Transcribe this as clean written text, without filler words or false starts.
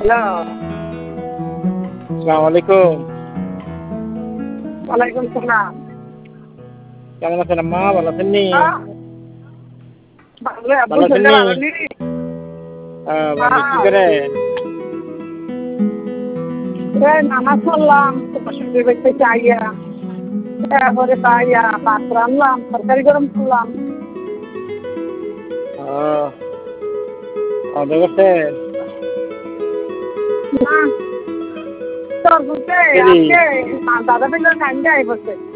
Hello. আসসালামু আলাইকুম। ওয়ালাইকুম সালাম। কেমন আছেন আম্মা? ভালো আছেন নি? ভালো আব্বু, ভালো আছেন শরীরটা নি? ভালো নি? ভালো। কি করেন? নামাজ পড়লাম তোমার সঙ্গে দেখতে চাইয়া, তারপরে পাইয়া ভাত রান্নলাম, তরকারি গরম করলাম। আমাদের করছেন? না তোর বুঝতে কেডি? আজকে দাদা পেলে কান্দে আই বসে।